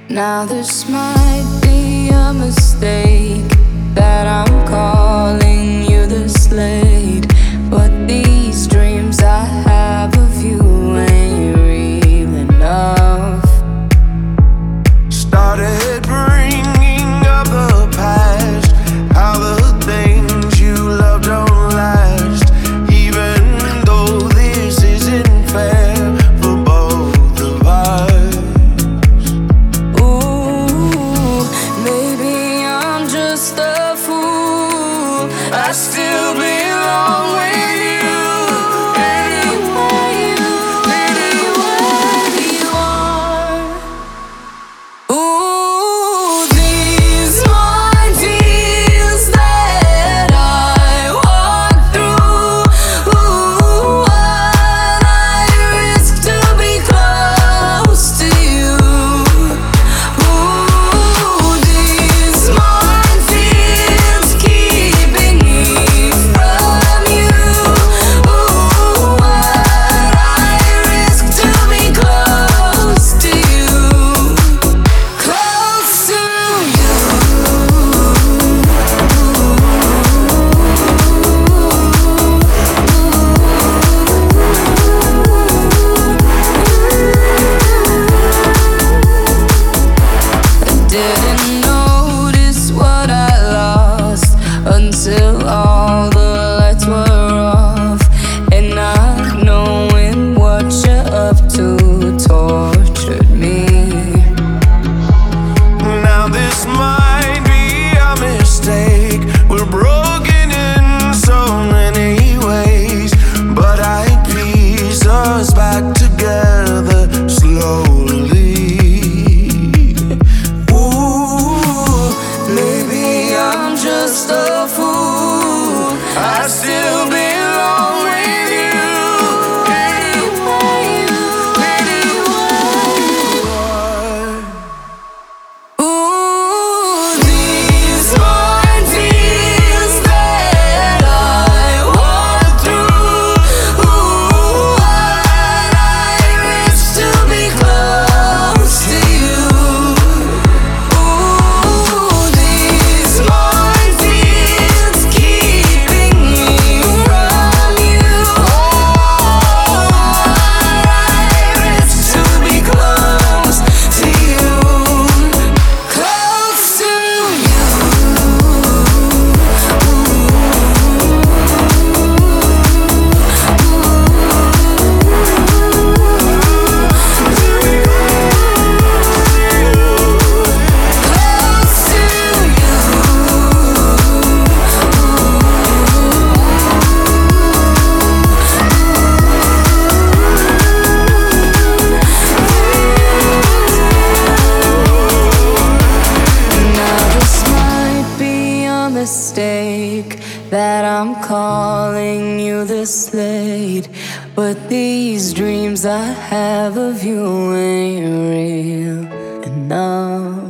Now this might be a mistake that I'm calling you this late, but these dreams I have of you ain't real enough. Started bringing up the past, how the things you love don't last, even though this isn't fair for both of us. Ooh, maybe I'm just a fool. I still belong with you. Anywhere you are. Ooh, these minefields that I walk through. Ooh, what I risk to be close to you. Ooh, these minefields keeping me from you. Ooh, what I risk to be close to you. Close to you. I didn't notice what I lost until all the lights were off, and not knowing what you're up to tortured me. Now this might be a mistake. We're broken in so many ways, but I piece us back together slowly. Ooh, Maybe I'm just a fool. I still belong with you. Anywhere you are. Ooh, these minefields that I walk through. Ooh, what I risk to be close to you. Ooh, these minefields keeping me from you. I risk to be close to you. Close to Now this might be a mistake that I'm calling you this late, but these dreams I have of you ain't real enough.